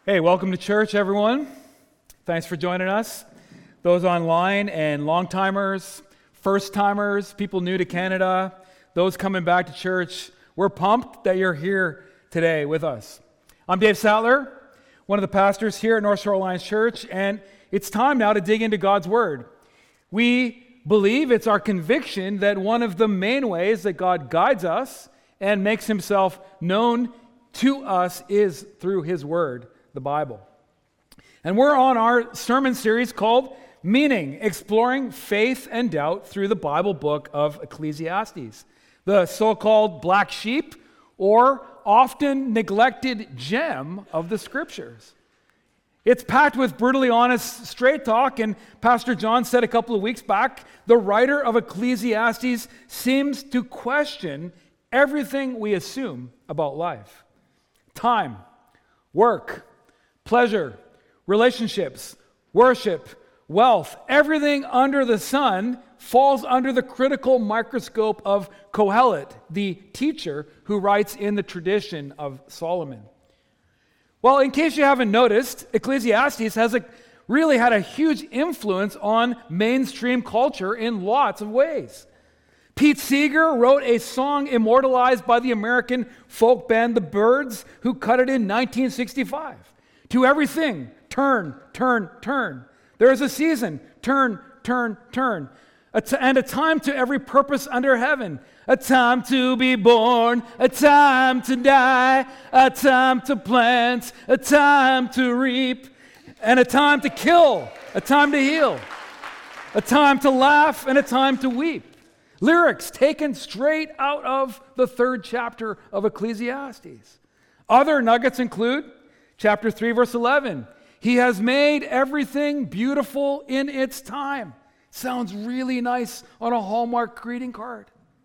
Hey, welcome to church, everyone. Thanks for joining us. Those online and long-timers, first-timers, people new to Canada, those coming back to church, we're pumped that you're here today with us. I'm Dave Sattler, one of the pastors here at North Shore Alliance Church, and it's time now to dig into God's Word. We believe, it's our conviction, that one of the main ways that God guides us and makes himself known to us is through his Word, the Bible. And we're on our sermon series called Meaning, Exploring Faith and Doubt through the Bible book of Ecclesiastes, the so-called black sheep or often neglected gem of the Scriptures. It's packed with brutally honest, straight talk, and Pastor John said a couple of weeks back, the writer of Ecclesiastes seems to question everything we assume about life. Time, work, pleasure, relationships, worship, wealth, everything under the sun falls under the critical microscope of Kohelet, the teacher who writes in the tradition of Solomon. Well, in case you haven't noticed, Ecclesiastes has really had a huge influence on mainstream culture in lots of ways. Pete Seeger wrote a song immortalized by the American folk band The Byrds, who cut it in 1965. To everything, turn, turn, turn. There is a season, turn, turn, turn. And a time to every purpose under heaven. A time to be born, a time to die, a time to plant, a time to reap, and a time to kill, a time to heal, a time to laugh, and a time to weep. Lyrics taken straight out of the 3rd chapter of Ecclesiastes. Other nuggets include chapter 3, verse 11. He has made everything beautiful in its time. Sounds really nice on a Hallmark greeting card.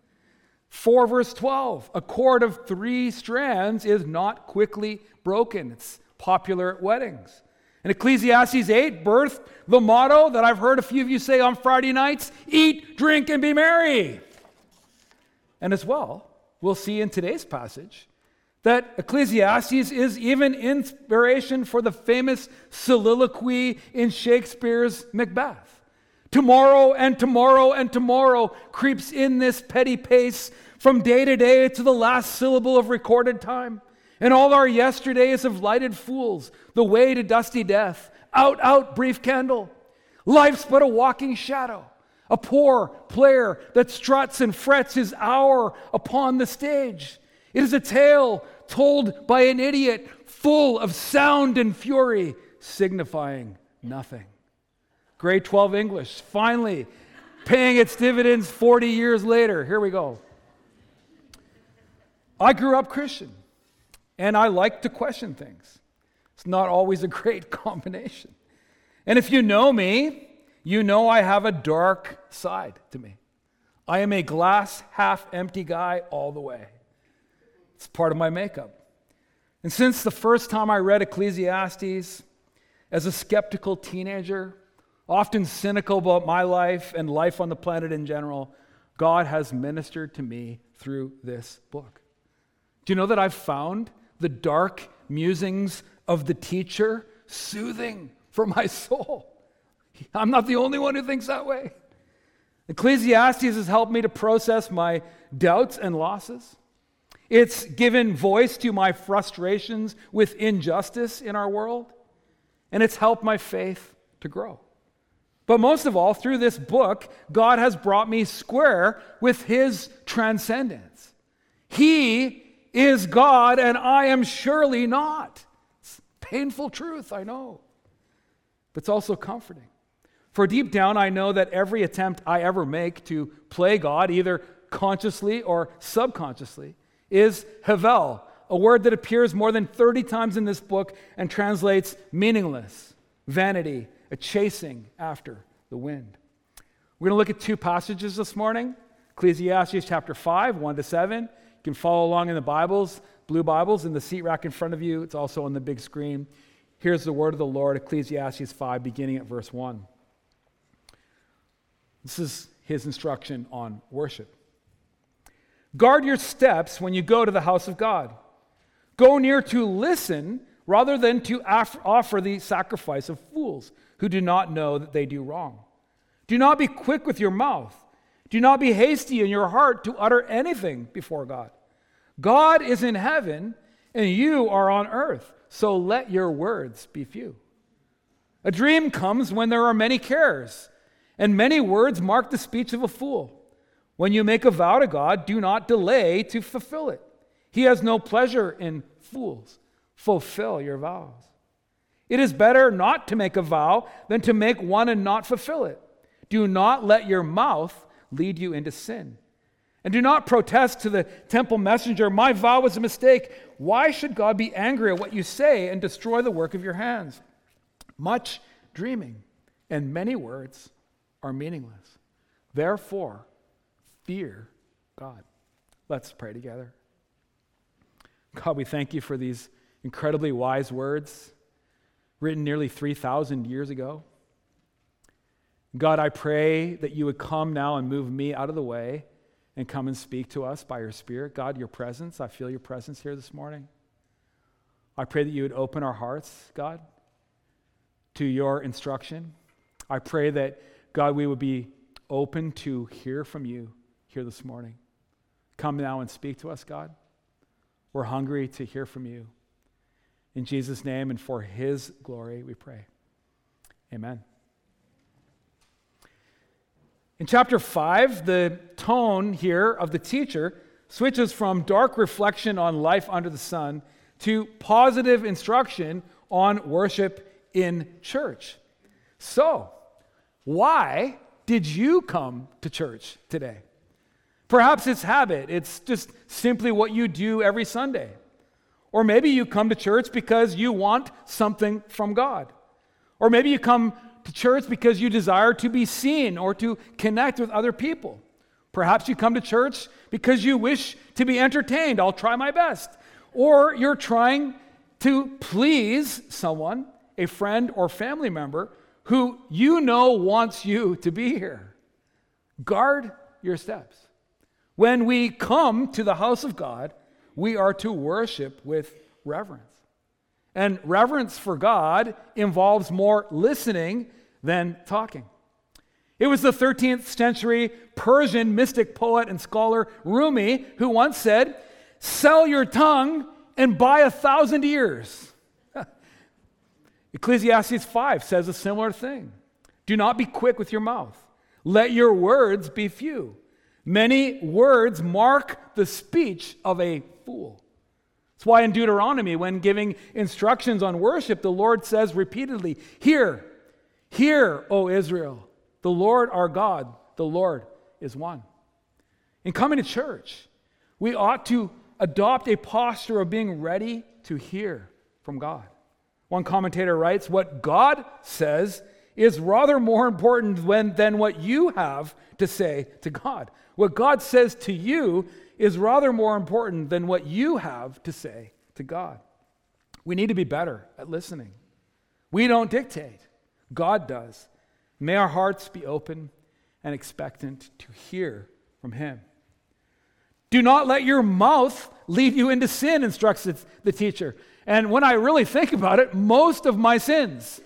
4, verse 12. A cord of 3 strands is not quickly broken. It's popular at weddings. And Ecclesiastes 8 birthed the motto that I've heard a few of you say on Friday nights, eat, drink, and be merry. And as well, we'll see in today's passage that Ecclesiastes is even inspiration for the famous soliloquy in Shakespeare's Macbeth. Tomorrow and tomorrow and tomorrow creeps in this petty pace from day to day to the last syllable of recorded time. And all our yesterdays have lighted fools, the way to dusty death. Out, out, brief candle. Life's but a walking shadow, a poor player that struts and frets his hour upon the stage. It is a tale told by an idiot, full of sound and fury, signifying nothing. Grade 12 English, finally paying its dividends 40 years later. Here we go. I grew up Christian, and I like to question things. It's not always a great combination. And if you know me, you know I have a dark side to me. I am a glass half empty guy all the way. It's part of my makeup. And since the first time I read Ecclesiastes, as a skeptical teenager, often cynical about my life and life on the planet in general, God has ministered to me through this book. Do you know that I've found the dark musings of the teacher soothing for my soul? I'm not the only one who thinks that way. Ecclesiastes has helped me to process my doubts and losses. It's given voice to my frustrations with injustice in our world, and it's helped my faith to grow. But most of all, through this book, God has brought me square with his transcendence. He is God, and I am surely not. It's painful truth, I know. But it's also comforting. For deep down, I know that every attempt I ever make to play God, either consciously or subconsciously, is Havel, a word that appears more than 30 times in this book and translates meaningless, vanity, a chasing after the wind. We're going to look at 2 passages this morning. Ecclesiastes chapter 5, 1-7. You can follow along in the Bibles, blue Bibles, in the seat rack in front of you. It's also on the big screen. Here's the word of the Lord, Ecclesiastes 5, beginning at verse 1. This is his instruction on worship. Guard your steps when you go to the house of God. Go near to listen rather than to offer the sacrifice of fools who do not know that they do wrong. Do not be quick with your mouth. Do not be hasty in your heart to utter anything before God. God is in heaven, and you are on earth, so let your words be few. A dream comes when there are many cares, and many words mark the speech of a fool. When you make a vow to God, do not delay to fulfill it. He has no pleasure in fools. Fulfill your vows. It is better not to make a vow than to make one and not fulfill it. Do not let your mouth lead you into sin. And do not protest to the temple messenger, my vow was a mistake. Why should God be angry at what you say and destroy the work of your hands? Much dreaming and many words are meaningless. Therefore, fear God. Let's pray together. God, we thank you for these incredibly wise words written nearly 3,000 years ago. God, I pray that you would come now and move me out of the way and come and speak to us by your Spirit. God, your presence, I feel your presence here this morning. I pray that you would open our hearts, God, to your instruction. I pray that, God, we would be open to hear from you here this morning. Come now and speak to us, God. We're hungry to hear from you. In Jesus' name and for his glory we pray. Amen. In chapter 5, the tone here of the teacher switches from dark reflection on life under the sun to positive instruction on worship in church. So, why did you come to church today? Perhaps it's habit. It's just simply what you do every Sunday. Or maybe you come to church because you want something from God. Or maybe you come to church because you desire to be seen or to connect with other people. Perhaps you come to church because you wish to be entertained. I'll try my best. Or you're trying to please someone, a friend or family member, who you know wants you to be here. Guard your steps. When we come to the house of God, we are to worship with reverence. And reverence for God involves more listening than talking. It was the 13th century Persian mystic poet and scholar Rumi who once said, "Sell your tongue and buy 1,000 ears." Ecclesiastes 5 says a similar thing. Do not be quick with your mouth. Let your words be few. Many words mark the speech of a fool. That's why in Deuteronomy, when giving instructions on worship, the Lord says repeatedly, Hear, hear, O Israel, the Lord our God, the Lord is one. In coming to church, we ought to adopt a posture of being ready to hear from God. One commentator writes, what God says is rather more important than what you have to say to God. What God says to you is rather more important than what you have to say to God. We need to be better at listening. We don't dictate. God does. May our hearts be open and expectant to hear from him. Do not let your mouth lead you into sin, instructs the teacher. And when I really think about it, most of my sins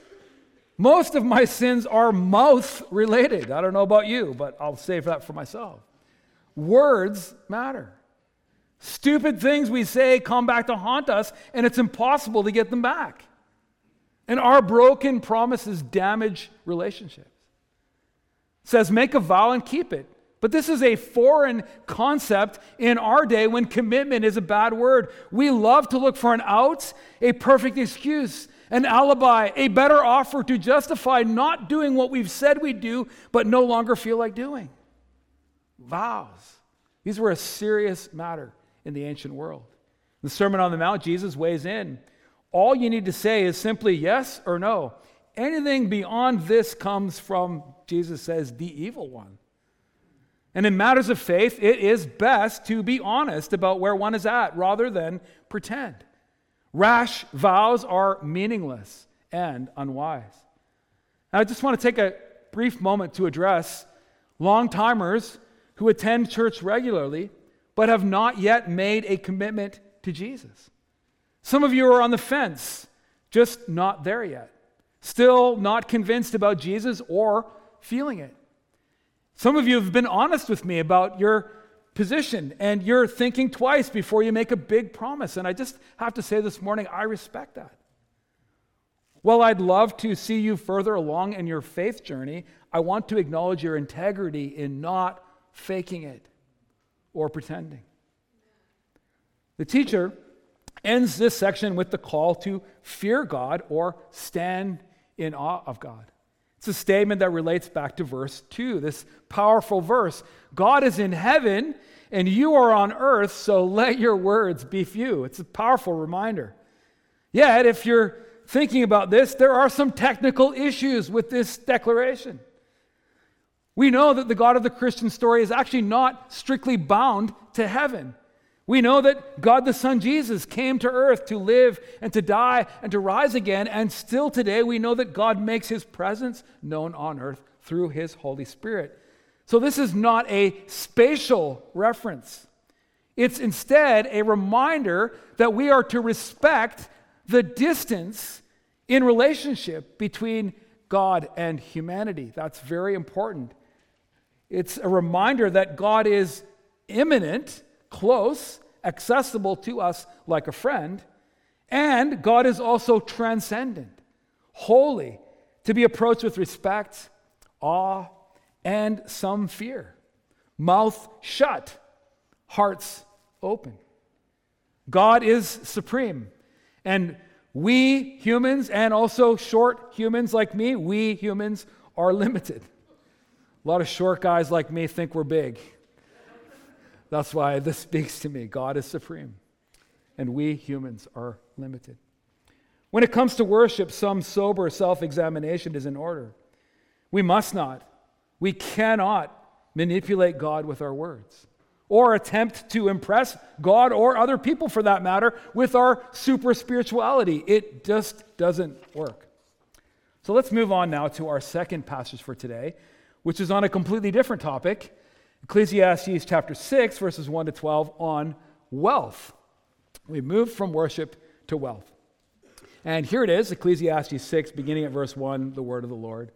are mouth related. I don't know about you, but I'll save that for myself. Words matter. Stupid things we say come back to haunt us, and it's impossible to get them back. And our broken promises damage relationships. It says, make a vow and keep it. But this is a foreign concept in our day when commitment is a bad word. We love to look for an out, a perfect excuse, an alibi, a better offer to justify not doing what we've said we do, but no longer feel like doing. Vows. These were a serious matter in the ancient world. In the Sermon on the Mount, Jesus weighs in. All you need to say is simply yes or no. Anything beyond this comes from, Jesus says, the evil one. And in matters of faith, it is best to be honest about where one is at rather than pretend. Rash vows are meaningless and unwise. Now, I just want to take a brief moment to address long-timers who attend church regularly but have not yet made a commitment to Jesus. Some of you are on the fence just not there yet. Still not convinced about Jesus or feeling it. Some of you have been honest with me about your position, and you're thinking twice before you make a big promise. And I just have to say this morning, I respect that. While I'd love to see you further along in your faith journey, I want to acknowledge your integrity in not faking it or pretending. The teacher ends this section with the call to fear God or stand in awe of God. It's a statement that relates back to verse 2, this powerful verse. God is in heaven and you are on earth, so let your words be few. It's a powerful reminder. Yet, if you're thinking about this, there are some technical issues with this declaration. We know that the God of the Christian story is actually not strictly bound to heaven. We know that God the Son Jesus came to earth to live and to die and to rise again, and still today we know that God makes his presence known on earth through his Holy Spirit. So this is not a spatial reference. It's instead a reminder that we are to respect the distance in relationship between God and humanity. That's very important. It's a reminder that God is immanent, close, accessible to us like a friend, and God is also transcendent, holy, to be approached with respect, awe, and some fear. Mouth shut, hearts open. God is supreme, and we humans, and also short humans like me, we humans are limited. A lot of short guys like me think we're big. That's why this speaks to me. God is supreme, and we humans are limited. When it comes to worship, some sober self-examination is in order. We must not, we cannot manipulate God with our words or attempt to impress God or other people for that matter with our super spirituality. It just doesn't work. So let's move on now to our second passage for today, which is on a completely different topic. Ecclesiastes chapter 6, verses 1 to 12 on wealth. We moved from worship to wealth. And here it is, Ecclesiastes 6, beginning at verse 1, the word of the Lord.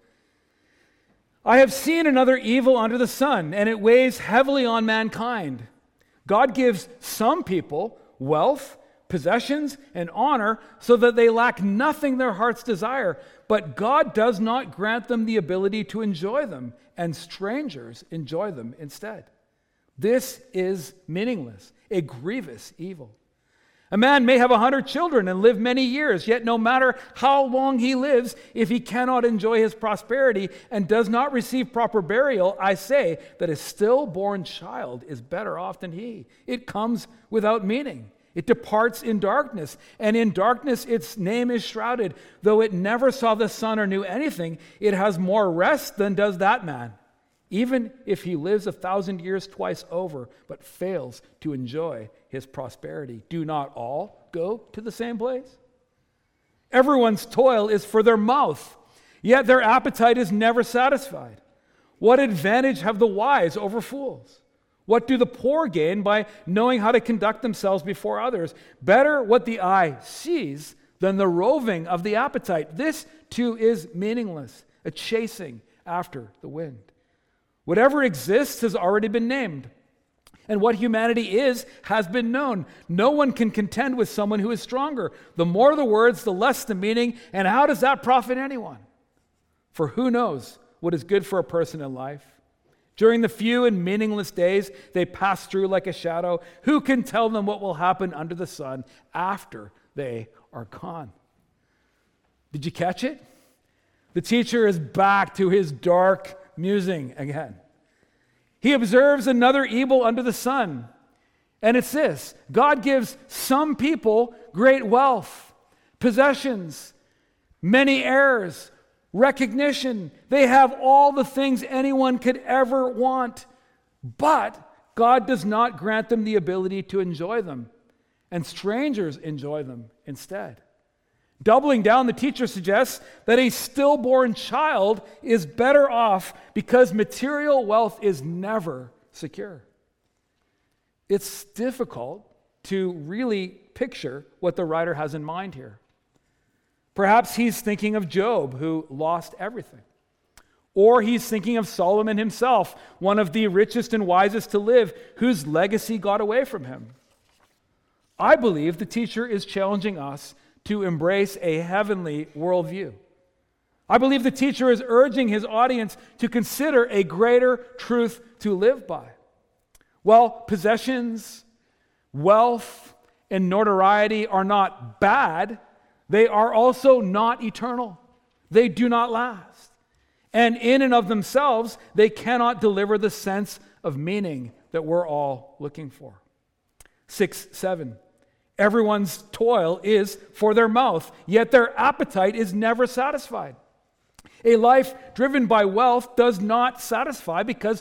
I have seen another evil under the sun, and it weighs heavily on mankind. God gives some people wealth, possessions, and honor so that they lack nothing their hearts desire, but God does not grant them the ability to enjoy them, and strangers enjoy them instead. This is meaningless, a grievous evil. A man may have 100 children and live many years, yet no matter how long he lives, if he cannot enjoy his prosperity and does not receive proper burial, I say that a stillborn child is better off than he. It comes without meaning. It departs in darkness, and in darkness its name is shrouded. Though it never saw the sun or knew anything, it has more rest than does that man, even if he lives 1,000 years twice over, but fails to enjoy his prosperity. Do not all go to the same place? Everyone's toil is for their mouth, yet their appetite is never satisfied. What advantage have the wise over fools? What do the poor gain by knowing how to conduct themselves before others? Better what the eye sees than the roving of the appetite. This too is meaningless, a chasing after the wind. Whatever exists has already been named, and what humanity is has been known. No one can contend with someone who is stronger. The more the words, the less the meaning, and how does that profit anyone? For who knows what is good for a person in life? During the few and meaningless days they pass through like a shadow, who can tell them what will happen under the sun after they are gone? Did you catch it? The teacher is back to his dark musing again. He observes another evil under the sun, and it's this: God gives some people great wealth, possessions, many heirs, recognition. They have all the things anyone could ever want, but God does not grant them the ability to enjoy them, and strangers enjoy them instead. Doubling down, the teacher suggests that a stillborn child is better off because material wealth is never secure. It's difficult to really picture what the writer has in mind here. Perhaps he's thinking of Job, who lost everything. Or he's thinking of Solomon himself, one of the richest and wisest to live, whose legacy got away from him. I believe the teacher is challenging us to embrace a heavenly worldview. I believe the teacher is urging his audience to consider a greater truth to live by. While possessions, wealth, and notoriety are not bad, they are also not eternal. They do not last. And in and of themselves, they cannot deliver the sense of meaning that we're all looking for. 6:7. Everyone's toil is for their mouth, yet their appetite is never satisfied. A life driven by wealth does not satisfy because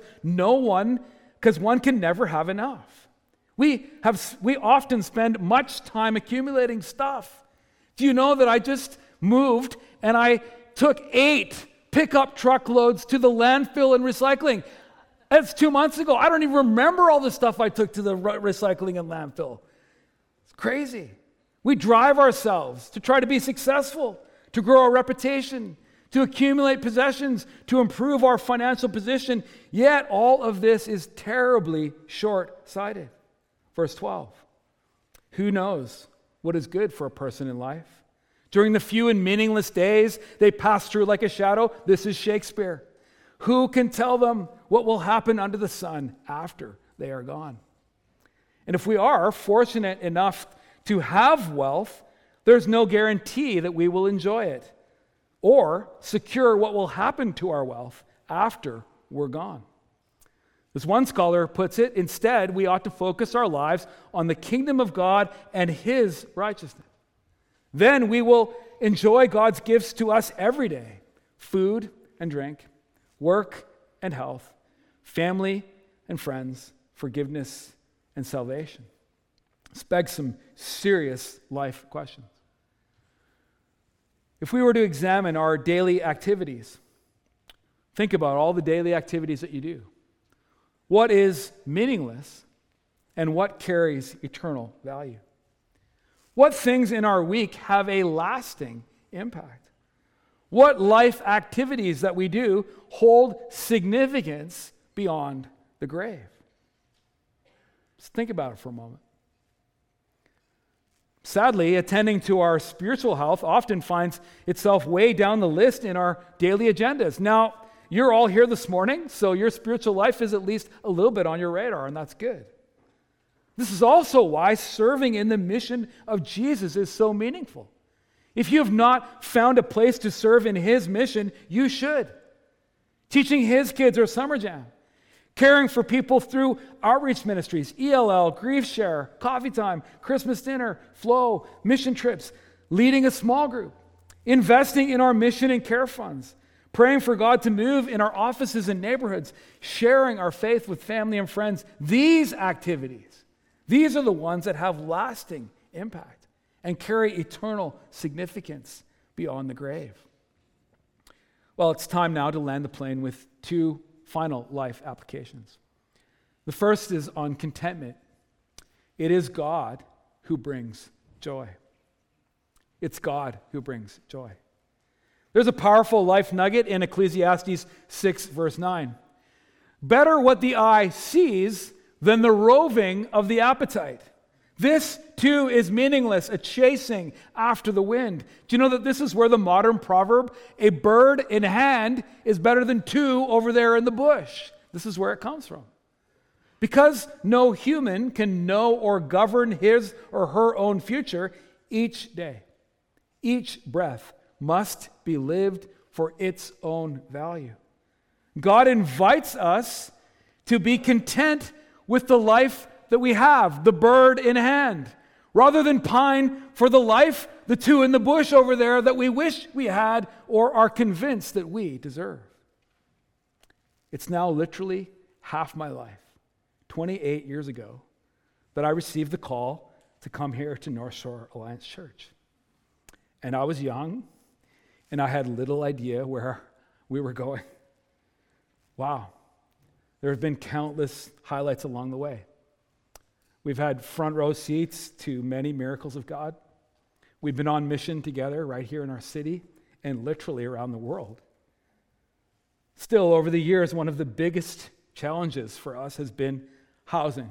one can never have enough. We often spend much time accumulating stuff. Do you know that I just moved and I took 8 pickup truckloads to the landfill and recycling? That's 2 months ago. I don't even remember all the stuff I took to the recycling and landfill. It's crazy. We drive ourselves to try to be successful, to grow our reputation, to accumulate possessions, to improve our financial position. Yet all of this is terribly short-sighted. Verse 12. Who knows what is good for a person in life? During the few and meaningless days they pass through like a shadow. This is Shakespeare. Who can tell them what will happen under the sun after they are gone? And if we are fortunate enough to have wealth, there's no guarantee that we will enjoy it or secure what will happen to our wealth after we're gone. As one scholar puts it, instead, we ought to focus our lives on the kingdom of God and His righteousness. Then we will enjoy God's gifts to us every day: food and drink, work and health, family and friends, forgiveness and salvation. This begs some serious life questions. If we were to examine our daily activities, think about all the daily activities that you do. What is meaningless and what carries eternal value? What things in our week have a lasting impact? What life activities that we do hold significance beyond the grave? Just think about it for a moment. Sadly, attending to our spiritual health often finds itself way down the list in our daily agendas. Now, you're all here this morning, so your spiritual life is at least a little bit on your radar, and that's good. This is also why serving in the mission of Jesus is so meaningful. If you have not found a place to serve in His mission, you should. Teaching His kids or summer jam, caring for people through outreach ministries, ELL, Grief Share, Coffee Time, Christmas Dinner, Flow, mission trips, leading a small group, investing in our mission and care funds, praying for God to move in our offices and neighborhoods, sharing our faith with family and friends. These activities, these are the ones that have lasting impact and carry eternal significance beyond the grave. Well, it's time now to land the plane with 2 final life applications. The first is on contentment. It is God who brings joy. It's God who brings joy. There's a powerful life nugget in Ecclesiastes 6, verse 9. Better what the eye sees than the roving of the appetite. This, too, is meaningless, a chasing after the wind. Do you know that this is where the modern proverb, a bird in hand is better than 2 over there in the bush? This is where it comes from. Because no human can know or govern his or her own future, each day, each breath must be lived for its own value. God invites us to be content with the life that we have, the bird in hand, rather than pine for the life, the 2 in the bush over there that we wish we had or are convinced that we deserve. It's now literally half my life, 28 years ago, that I received the call to come here to North Shore Alliance Church. And I was young, and I had little idea where we were going. Wow. There have been countless highlights along the way. We've had front row seats to many miracles of God. We've been on mission together right here in our city and literally around the world. Still, over the years, one of the biggest challenges for us has been housing.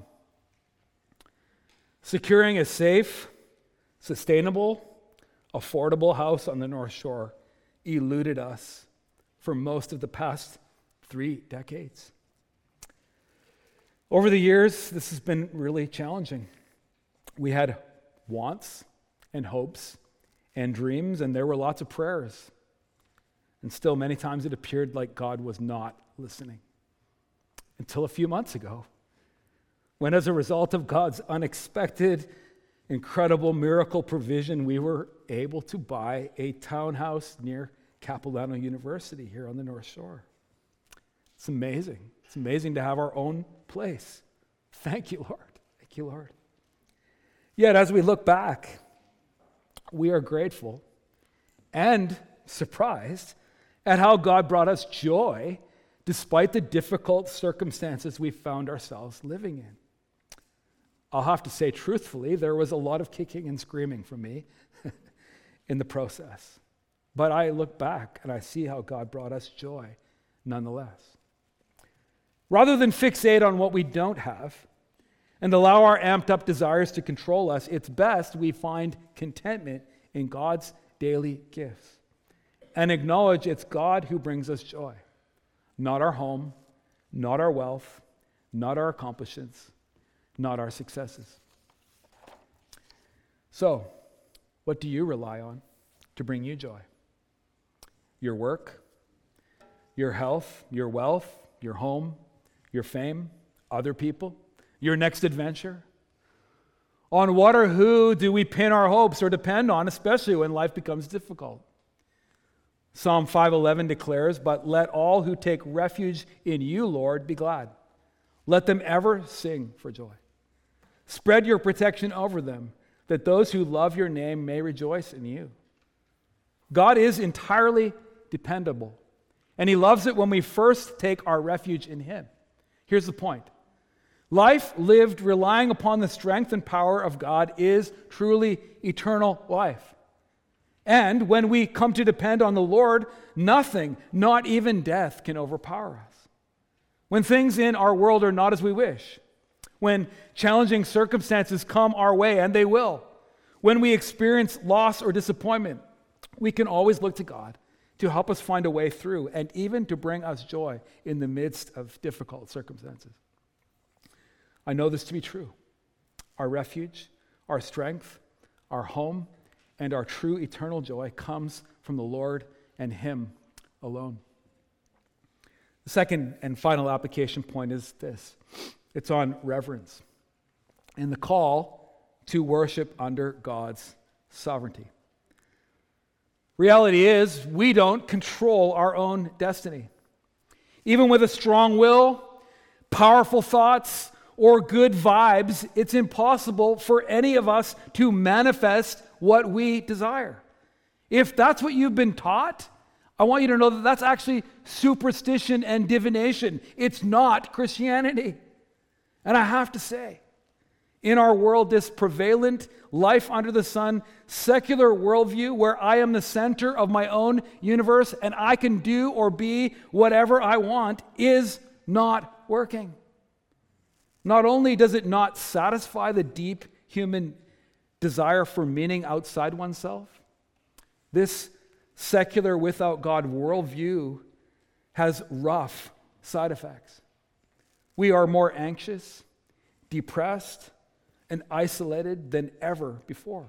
Securing a safe, sustainable, affordable house on the North Shore eluded us for most of the past 3 decades. Over the years, this has been really challenging. We had wants and hopes and dreams, and there were lots of prayers. And still, many times it appeared like God was not listening. Until a few months ago, when as a result of God's unexpected, incredible miracle provision, we were able to buy a townhouse near Capilano University here on the North Shore. It's amazing. It's amazing to have our own place. Thank you, Lord. Thank you, Lord. Yet, as we look back, we are grateful and surprised at how God brought us joy despite the difficult circumstances we found ourselves living in. I'll have to say truthfully, there was a lot of kicking and screaming from me in the process. But I look back and I see how God brought us joy nonetheless. Rather than fixate on what we don't have and allow our amped up desires to control us, it's best we find contentment in God's daily gifts and acknowledge it's God who brings us joy, not our home, not our wealth, not our accomplishments, not our successes. So, what do you rely on to bring you joy? Your work, your health, your wealth, your home, your fame, other people, your next adventure? On what or who do we pin our hopes or depend on, especially when life becomes difficult? Psalm 5:11 declares, "But let all who take refuge in you, Lord, be glad. Let them ever sing for joy. Spread your protection over them, that those who love your name may rejoice in you." God is entirely dependable, and he loves it when we first take our refuge in him. Here's the point. Life lived relying upon the strength and power of God is truly eternal life. And when we come to depend on the Lord, nothing, not even death, can overpower us. When things in our world are not as we wish, when challenging circumstances come our way, and they will, when we experience loss or disappointment, we can always look to God to help us find a way through and even to bring us joy in the midst of difficult circumstances. I know this to be true. Our refuge, our strength, our home, and our true eternal joy comes from the Lord and him alone. The second and final application point is this. It's on reverence and the call to worship under God's sovereignty. Reality is, we don't control our own destiny. Even with a strong will, powerful thoughts, or good vibes, it's impossible for any of us to manifest what we desire. If that's what you've been taught, I want you to know that that's actually superstition and divination. It's not Christianity. And I have to say, in our world, this prevalent, life under the sun, secular worldview where I am the center of my own universe and I can do or be whatever I want is not working. Not only does it not satisfy the deep human desire for meaning outside oneself, this secular without God worldview has rough side effects. We are more anxious, depressed, and isolated than ever before.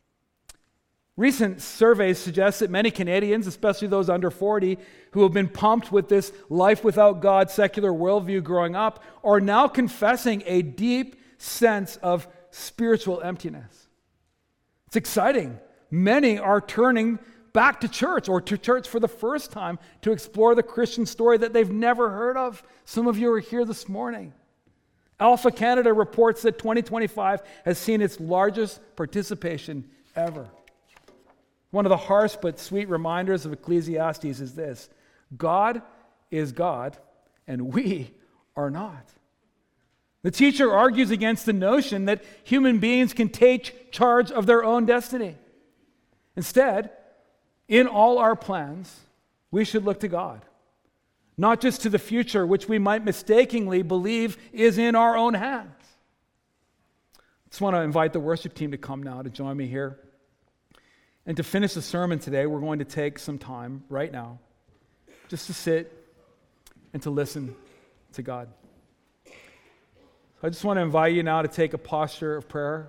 Recent surveys suggest that many Canadians, especially those under 40, who have been pumped with this life without God secular worldview growing up, are now confessing a deep sense of spiritual emptiness. It's exciting. Many are turning back to church or to church for the first time to explore the Christian story that they've never heard of. Some of you are here this morning. Alpha Canada reports that 2025 has seen its largest participation ever. One of the harsh but sweet reminders of Ecclesiastes is this: God is God, and we are not. The teacher argues against the notion that human beings can take charge of their own destiny. Instead, in all our plans, we should look to God, not just to the future, which we might mistakenly believe is in our own hands. I just want to invite the worship team to come now to join me here. And to finish the sermon today, we're going to take some time right now just to sit and to listen to God. So I just want to invite you now to take a posture of prayer.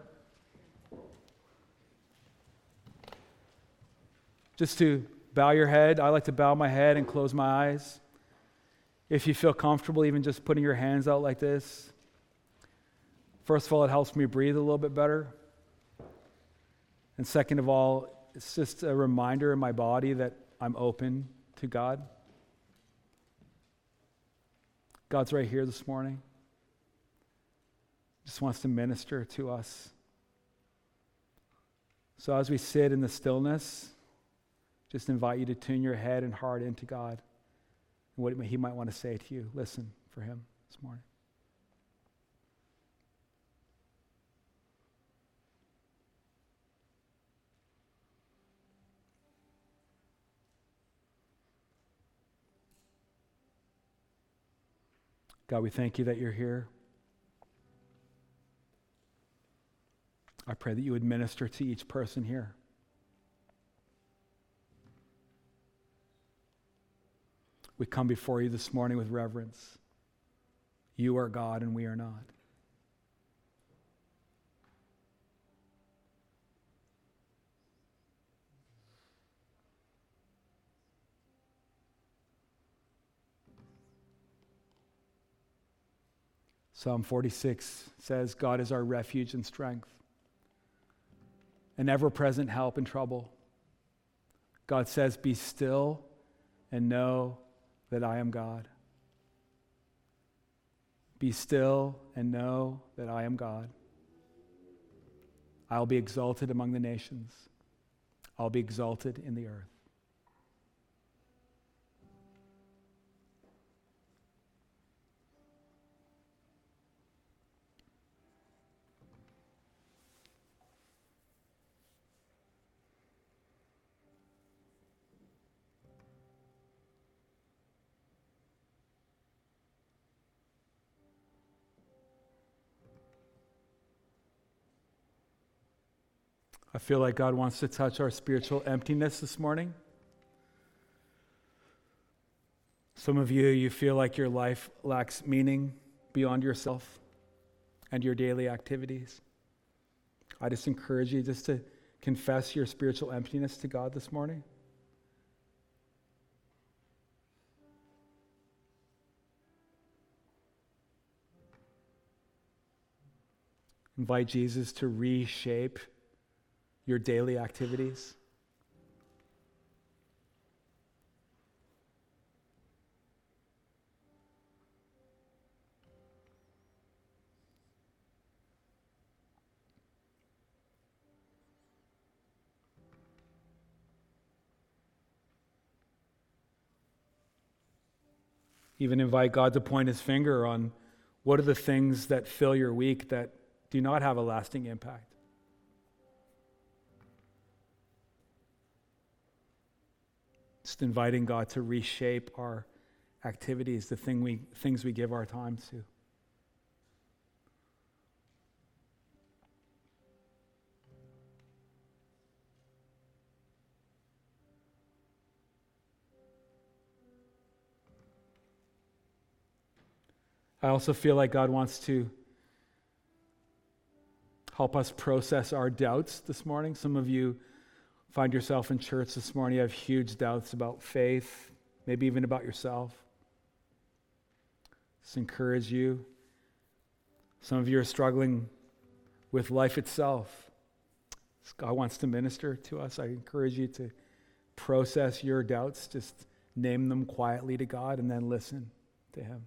Just to bow your head. I like to bow my head and close my eyes. If you feel comfortable, even just putting your hands out like this. First of all, it helps me breathe a little bit better. And second of all, it's just a reminder in my body that I'm open to God. God's right here this morning. Just wants to minister to us. So as we sit in the stillness, just invite you to tune your head and heart into God and what He might want to say to you. Listen for Him this morning. God, we thank you that you're here. I pray that you would minister to each person here. We come before you this morning with reverence. You are God and we are not. Psalm 46 says, God is our refuge and strength, an ever-present help in trouble. God says, be still and know that I am God. Be still and know that I am God. I'll be exalted among the nations. I'll be exalted in the earth. I feel like God wants to touch our spiritual emptiness this morning. Some of you feel like your life lacks meaning beyond yourself and your daily activities. I just encourage you just to confess your spiritual emptiness to God this morning. Invite Jesus to reshape your daily activities. Even invite God to point His finger on what are the things that fill your week that do not have a lasting impact. Just inviting God to reshape our activities, the things we give our time to. I also feel like God wants to help us process our doubts this morning. Some of you find yourself in church this morning, you have huge doubts about faith, maybe even about yourself. Just encourage you. Some of you are struggling with life itself. God wants to minister to us. I encourage you to process your doubts, just name them quietly to God and then listen to Him.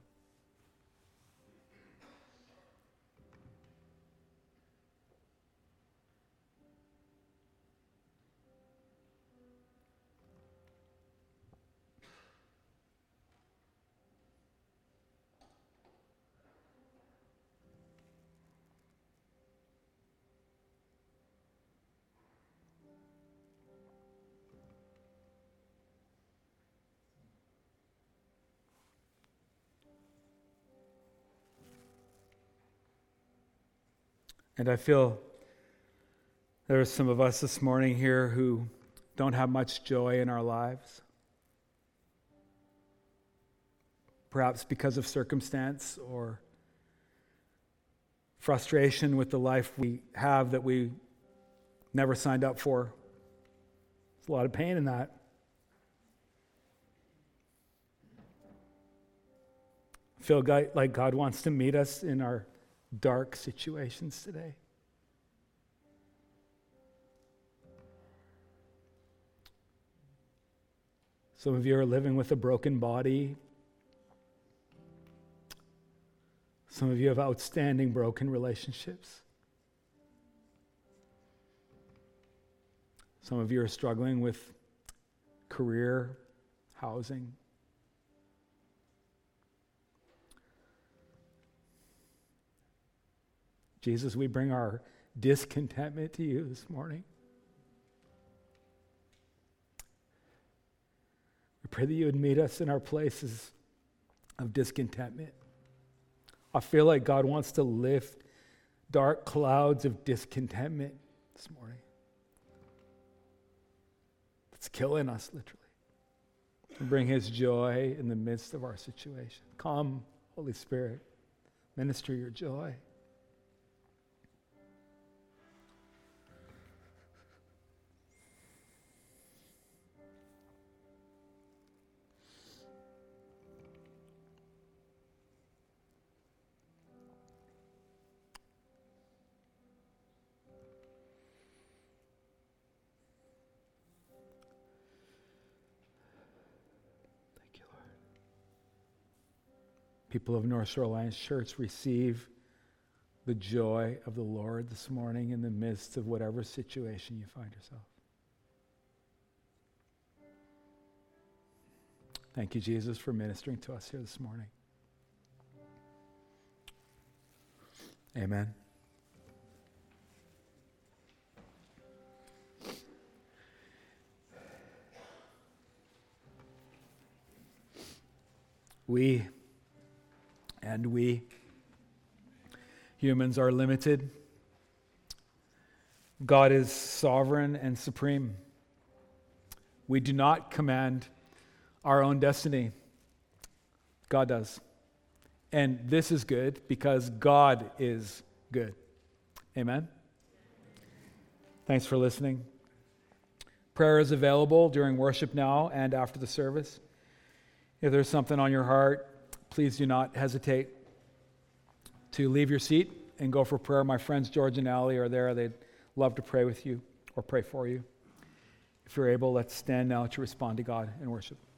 And I feel there are some of us this morning here who don't have much joy in our lives. Perhaps because of circumstance or frustration with the life we have that we never signed up for. There's a lot of pain in that. I feel like God wants to meet us in our dark situations today. Some of you are living with a broken body. Some of you have outstanding broken relationships. Some of you are struggling with career, housing. Jesus, we bring our discontentment to you this morning. We pray that you would meet us in our places of discontentment. I feel like God wants to lift dark clouds of discontentment this morning. It's killing us, literally. And bring his joy in the midst of our situation. Come, Holy Spirit, minister your joy. People of North Shore Alliance Church, receive the joy of the Lord this morning in the midst of whatever situation you find yourself. Thank you, Jesus, for ministering to us here this morning. Amen. We humans are limited. God is sovereign and supreme. We do not command our own destiny. God does. And this is good because God is good. Amen? Thanks for listening. Prayer is available during worship now and after the service. If there's something on your heart, please do not hesitate to leave your seat and go for prayer. My friends George and Allie are there. They'd love to pray with you or pray for you. If you're able, let's stand now to respond to God in worship.